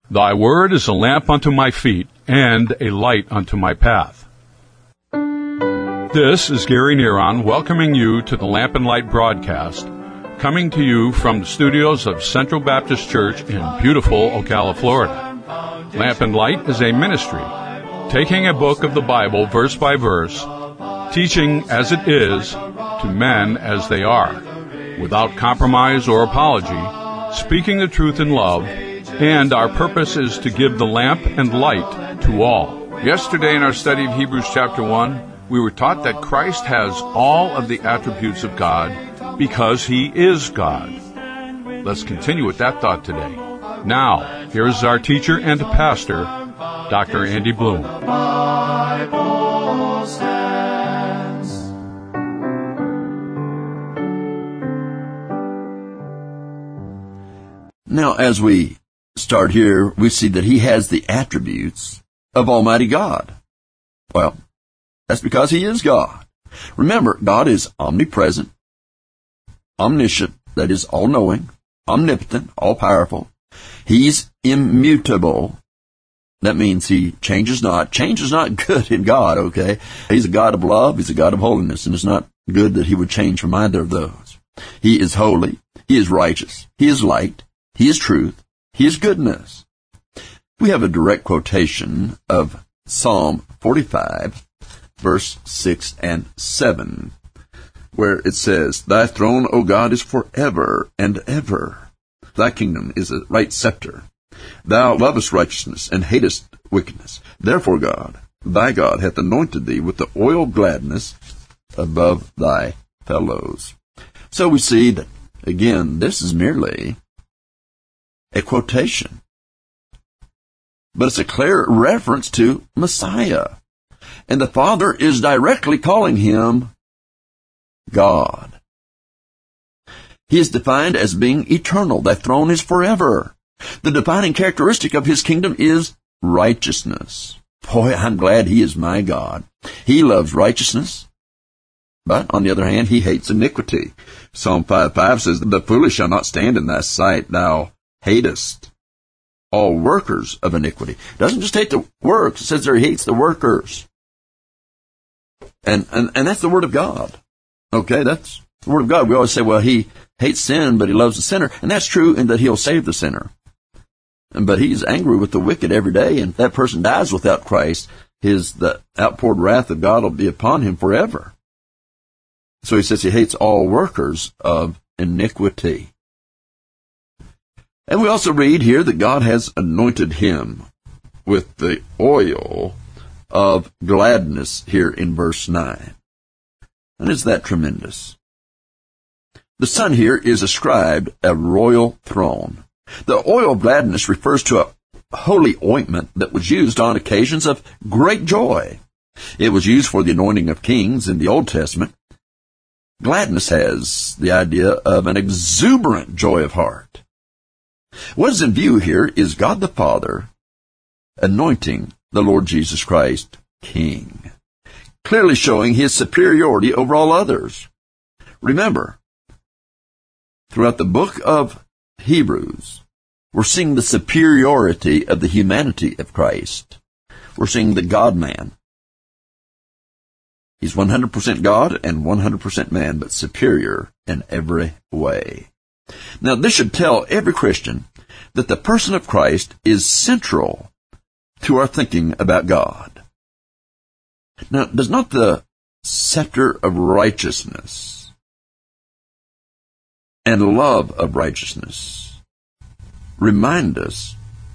Thy word is a lamp unto my feet, and a light unto my path. This is Gary Neron welcoming you to the Lamp and Light broadcast, coming to you from the studios of Central Baptist Church in beautiful Ocala, Florida. Lamp and Light is a ministry, taking a book of the Bible verse by verse, teaching as it is to men as they are, without compromise or apology, speaking the truth in love, and our purpose is to give the lamp and light to all. Yesterday in our study of Hebrews chapter 1, we were taught that Christ has all of the attributes of God because He is God. Let's continue with that thought today. Now, here's our teacher and pastor, Dr. Andy Bloom. Now, as we start here, we see that He has the attributes of Almighty God. Well, that's because He is God. Remember, God is omnipresent, omniscient, that is all-knowing, omnipotent, all-powerful. He's immutable. That means He changes not. Change is not good in God, okay? He's a God of love. He's a God of holiness, and it's not good that He would change from either of those. He is holy. He is righteous. He is light. He is truth. He is goodness. We have a direct quotation of Psalm 45, verse 6 and 7, where it says, Thy throne, O God, is forever and ever. Thy kingdom is a right scepter. Thou lovest righteousness and hatest wickedness. Therefore God, thy God, hath anointed thee with the oil of gladness above thy fellows. So we see that, again, this is merely a quotation, but it's a clear reference to Messiah. And the Father is directly calling Him God. He is defined as being eternal. Thy throne is forever. The defining characteristic of His kingdom is righteousness. Boy, I'm glad He is my God. He loves righteousness, but on the other hand, He hates iniquity. Psalm 5:5 says, The foolish shall not stand in thy sight. Thou hatest all workers of iniquity. It doesn't just hate the works. It says there He hates the workers. And that's the Word of God. Okay, that's the Word of God. We always say, well, He hates sin, but He loves the sinner. And that's true in that He'll save the sinner. But He's angry with the wicked every day, and if that person dies without Christ, the outpoured wrath of God will be upon him forever. So He says He hates all workers of iniquity. And we also read here that God has anointed Him with the oil of gladness here in verse 9. And is that tremendous? The Son here is ascribed a royal throne. The oil of gladness refers to a holy ointment that was used on occasions of great joy. It was used for the anointing of kings in the Old Testament. Gladness has the idea of an exuberant joy of heart. What is in view here is God the Father anointing the Lord Jesus Christ King, clearly showing His superiority over all others. Remember, throughout the book of Hebrews, we're seeing the superiority of the humanity of Christ. We're seeing the God-man. He's 100% God and 100% man, but superior in every way. Now, this should tell every Christian that the person of Christ is central to our thinking about God. Now, does not the scepter of righteousness and love of righteousness remind us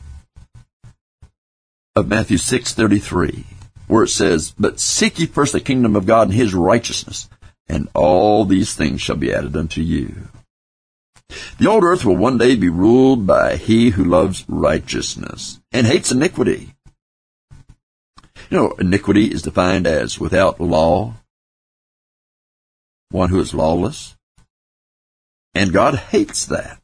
of Matthew 6:33, where it says, But seek ye first the kingdom of God and His righteousness, and all these things shall be added unto you. The old earth will one day be ruled by He who loves righteousness and hates iniquity. You know, iniquity is defined as without law, one who is lawless. And God hates that.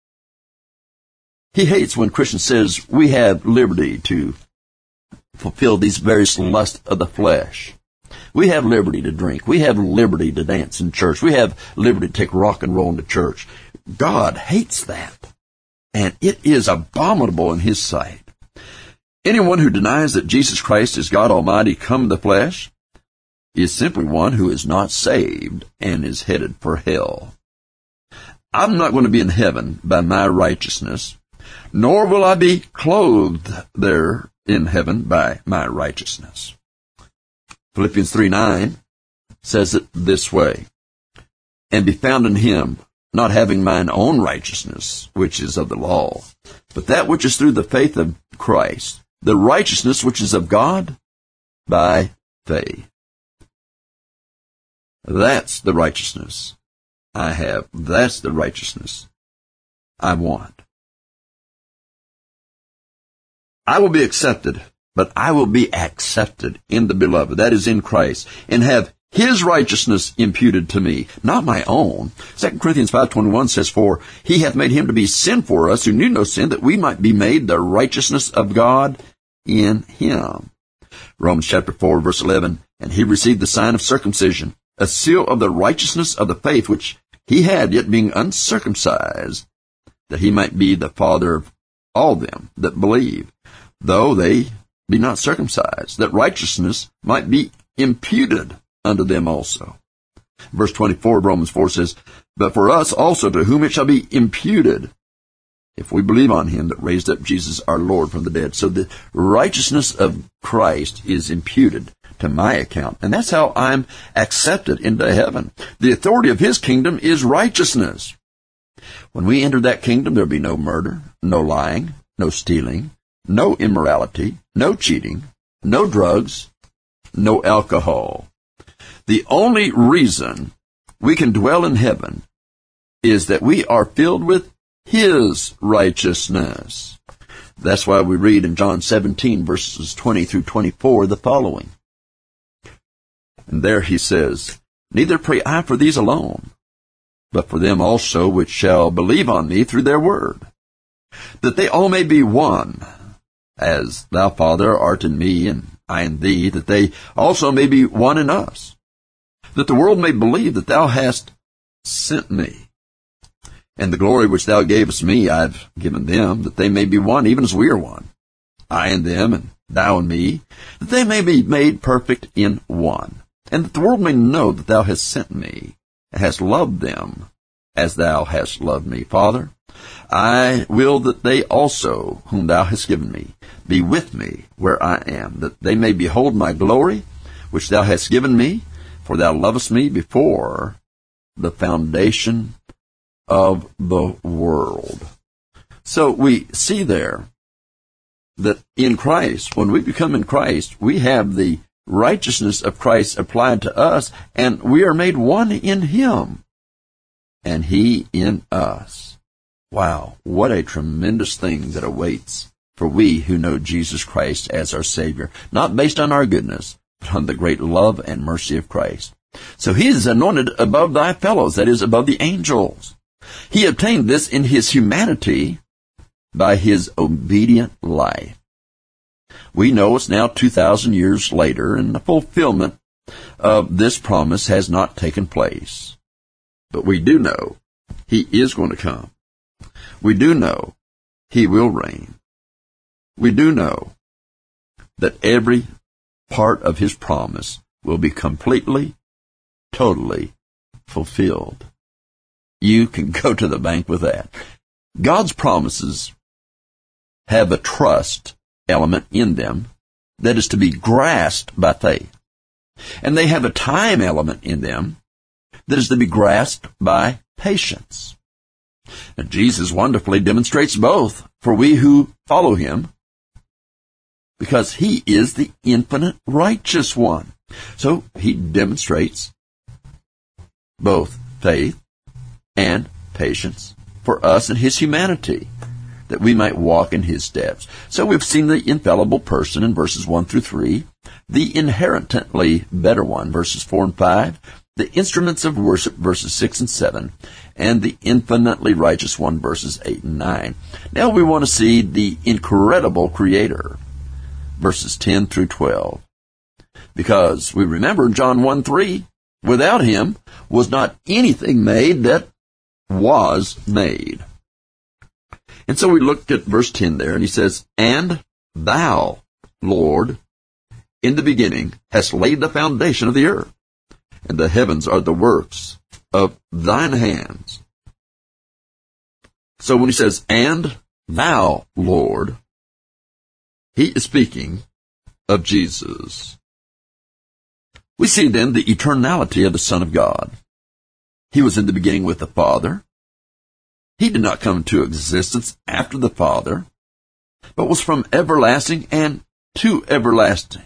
He hates when Christian says we have liberty to fulfill these various lusts of the flesh. We have liberty to drink. We have liberty to dance in church. We have liberty to take rock and roll into church. God hates that. and it is abominable in his sight. Anyone who denies that Jesus Christ is God Almighty come in the flesh is simply one who is not saved and is headed for hell. I'm not going to be in heaven by my righteousness, nor will I be clothed there in heaven by my righteousness. Philippians 3:9 says it this way, and be found in him, not having mine own righteousness, which is of the law, but that which is through the faith of Christ, the righteousness which is of God by faith. That's the righteousness I have. That's the righteousness I want. I will be accepted, but I will be accepted in the beloved, that is in Christ, and have his righteousness imputed to me, not my own. 2 Corinthians 5:21 says, for he hath made him to be sin for us who knew no sin, that we might be made the righteousness of God in him. Romans chapter 4, verse 11, and he received the sign of circumcision, a seal of the righteousness of the faith which he had, yet being uncircumcised, that he might be the father of all them that believe, though they be not circumcised, that righteousness might be imputed unto them also. Verse 24 of Romans 4 says, but for us also, to whom it shall be imputed, if we believe on him that raised up Jesus our Lord from the dead. So the righteousness of Christ is imputed to my account, and that's how I'm accepted into heaven. The authority of his kingdom is righteousness. When we enter that kingdom, there'll be no murder, no lying, no stealing, no immorality, no cheating, no drugs, no alcohol. The only reason we can dwell in heaven is that we are filled with his righteousness. That's why we read in John 17, verses 20 through 24, the following. And there he says, neither pray I for these alone, but for them also which shall believe on me through their word, that they all may be one, as thou, Father, art in me, and I in thee, that they also may be one in us, that the world may believe that thou hast sent me. And the glory which thou gavest me I've given them, that they may be one, even as we are one, I and them, and thou and me, that they may be made perfect in one, and that the world may know that thou hast sent me, and hast loved them as thou hast loved me. Father, I will that they also, whom thou hast given me, be with me where I am, that they may behold my glory, which thou hast given me, for thou lovest me before the foundation of the world. So we see there that in Christ, when we become in Christ, we have the righteousness of Christ applied to us, and we are made one in him, and he in us. Wow, what a tremendous thing that awaits for we who know Jesus Christ as our Savior, not based on our goodness, but on the great love and mercy of Christ. So he is anointed above thy fellows, that is, above the angels. He obtained this in his humanity by his obedient life. We know it's now 2,000 years later, and the fulfillment of this promise has not taken place. But we do know he is going to come. We do know he will reign. We do know that every part of his promise will be completely, totally fulfilled. You can go to the bank with that. God's promises have a trust element in them that is to be grasped by faith. And they have a time element in them that is to be grasped by patience. And Jesus wonderfully demonstrates both for we who follow him, because he is the infinite righteous one. So he demonstrates both faith and patience for us in his humanity, that we might walk in his steps. So we've seen the infallible person in verses 1 through 3, the inherently better one, verses 4 and 5, the instruments of worship, verses 6 and 7, and the infinitely righteous one, verses 8 and 9. Now we want to see the incredible Creator, verses 10 through 12. Because we remember in John 1:3, without him was not anything made that was made. And so we looked at verse 10 there, and he says, "And thou, Lord, in the beginning hast laid the foundation of the earth, and the heavens are the works of thine hands." So when he says, "And thou, Lord," he is speaking of Jesus. We see then the eternality of the Son of God. He was in the beginning with the Father. He did not come into existence after the Father, but was from everlasting and to everlasting.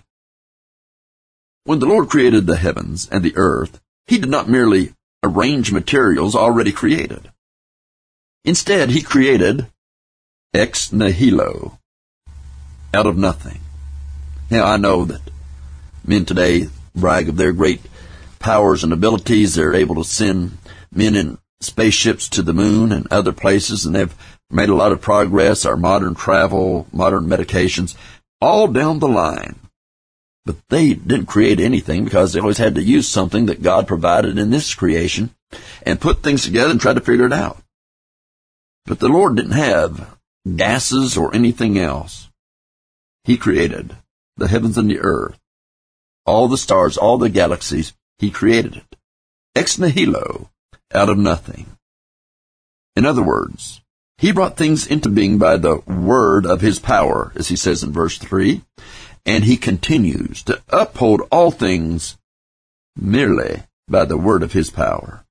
When the Lord created the heavens and the earth, he did not merely arrange materials already created. Instead, he created ex nihilo, out of nothing. Now, I know that men today brag of their great powers and abilities. They're able to send men in spaceships to the moon and other places, and they've made a lot of progress. Our modern travel, modern medications, all down the line. But they didn't create anything because they always had to use something that God provided in this creation and put things together and try to figure it out. But the Lord didn't have gases or anything else. He created the heavens and the earth, all the stars, all the galaxies. He created it. Ex nihilo, out of nothing. In other words, he brought things into being by the word of his power, as he says in verse 3, and he continues to uphold all things merely by the word of his power.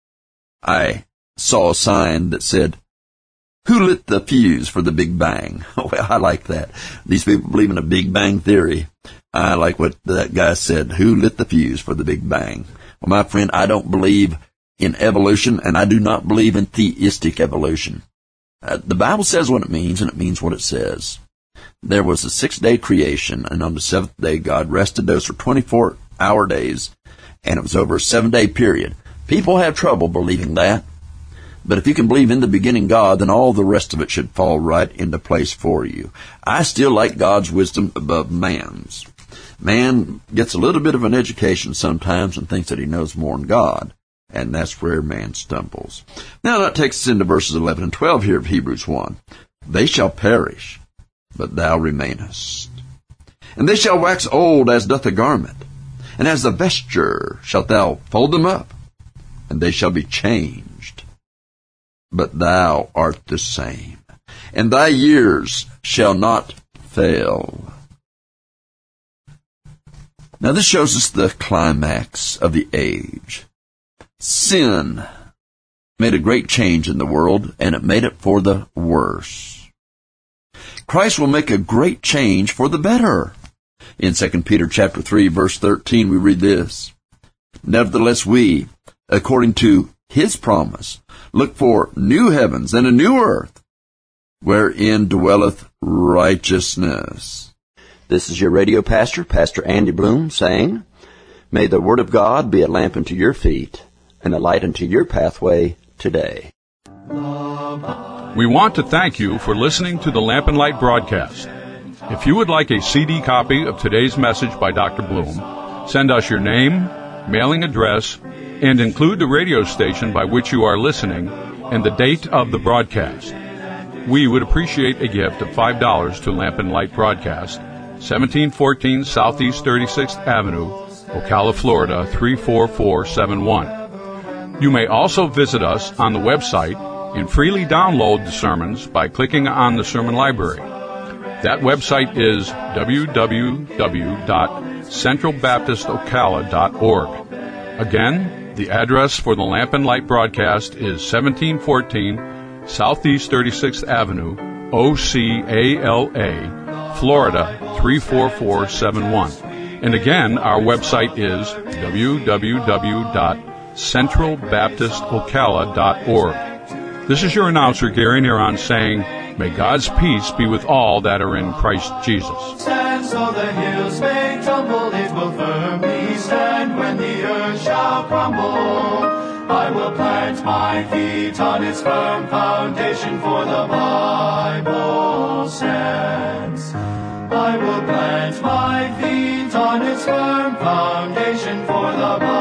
I saw a sign that said, "Who lit the fuse for the Big Bang?" Well, I like that. These people believe in a Big Bang theory. I like what that guy said. Who lit the fuse for the Big Bang? Well, my friend, I don't believe in evolution, and I do not believe in theistic evolution. The Bible says what it means, and it means what it says. There was a 6-day creation, and on the 7th day, God rested. Those were 24-hour days, and it was over a 7-day period. People have trouble believing that. But if you can believe in the beginning God, then all the rest of it should fall right into place for you. I still like God's wisdom above man's. Man gets a little bit of an education sometimes and thinks that he knows more than God, and that's where man stumbles. Now that takes us into verses 11 and 12 here of Hebrews 1. "They shall perish, but thou remainest. And they shall wax old as doth a garment, and as a vesture shalt thou fold them up, and they shall be changed. But thou art the same, and thy years shall not fail." Now this shows us the climax of the age. Sin made a great change in the world, and it made it for the worse. Christ will make a great change for the better. In 2 Peter chapter 3, verse 13, we read this, "Nevertheless we, according to his promise, look for new heavens and a new earth, wherein dwelleth righteousness." This is your radio pastor, Pastor Andy Bloom, saying, may the Word of God be a lamp unto your feet and a light unto your pathway today. We want to thank you for listening to the Lamp and Light broadcast. If you would like a CD copy of today's message by Dr. Bloom, send us your name, mailing address, and include the radio station by which you are listening and the date of the broadcast. We would appreciate a gift of $5 to Lamp and Light Broadcast, 1714 Southeast 36th Avenue, Ocala, Florida 34471. You may also visit us on the website and freely download the sermons by clicking on the sermon library. That website is www.centralbaptistocala.org. Again, the address for the Lamp and Light broadcast is 1714 Southeast 36th Avenue, Ocala, Florida 34471. And again, our website is www.centralbaptistocala.org. This is your announcer, Gary Neron, saying, may God's peace be with all that are in Christ Jesus. Stand so the hills may tumble, it will firmly stand when the earth shall crumble. I will plant my feet on its firm foundation, for the Bible stands. I will plant my feet on its firm foundation, for the Bible